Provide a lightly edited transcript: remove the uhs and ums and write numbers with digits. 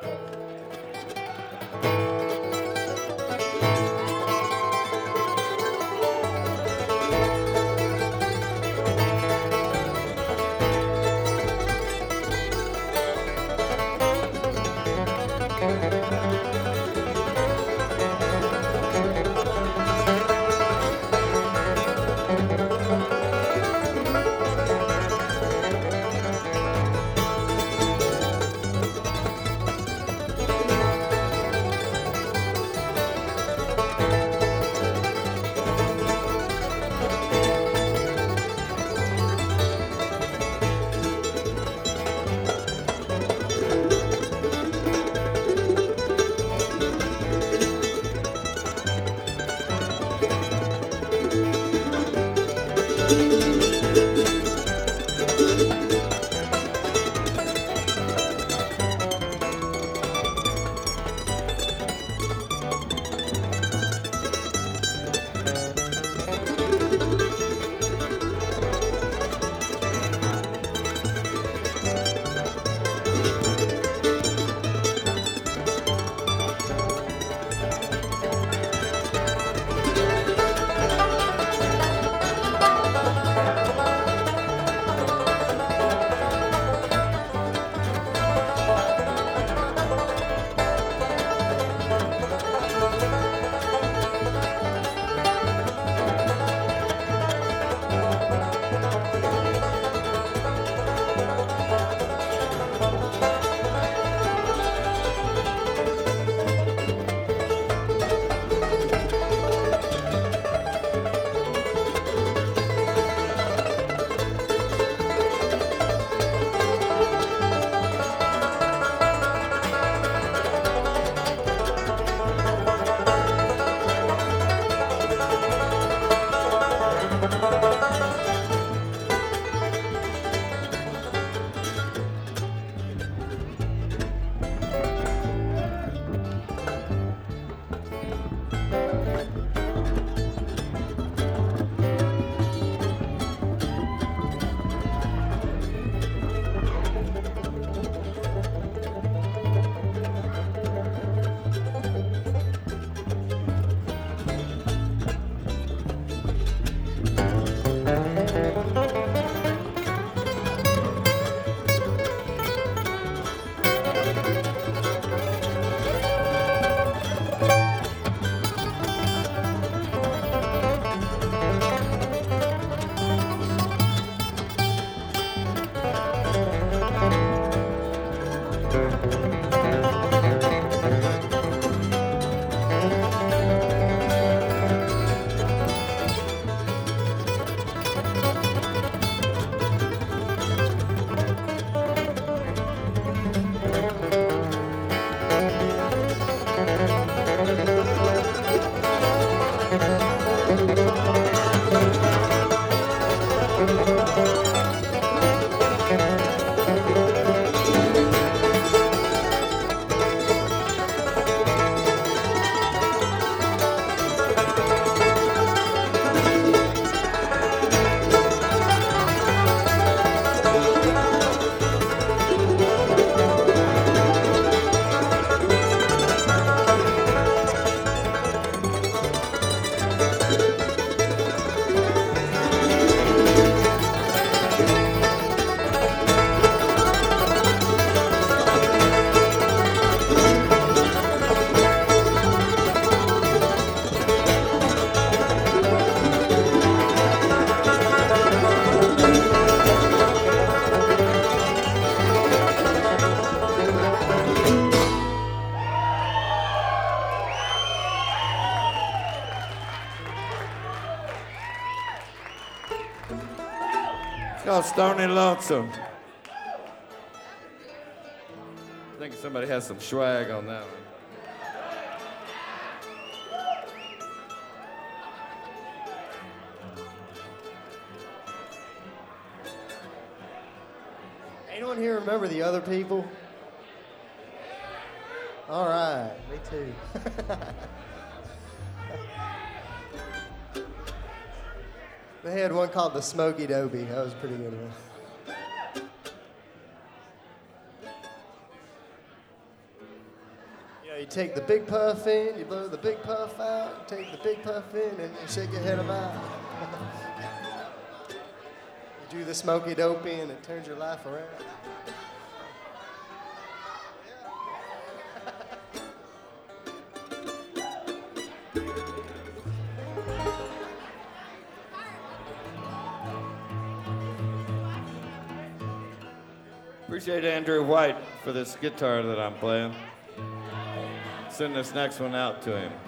Called Stony Lonesome. I think somebody has some swag on that one. Anyone here remember the other people? All right, me too. They had one called the Smoky Dobie. That was a pretty good one. You take the big puff in, you blow the big puff out, take the big puff in, and you shake your head about. You do the smoky dopey, and it turns your life around. Appreciate Andrew White for this guitar that I'm playing. Send this next one out to him.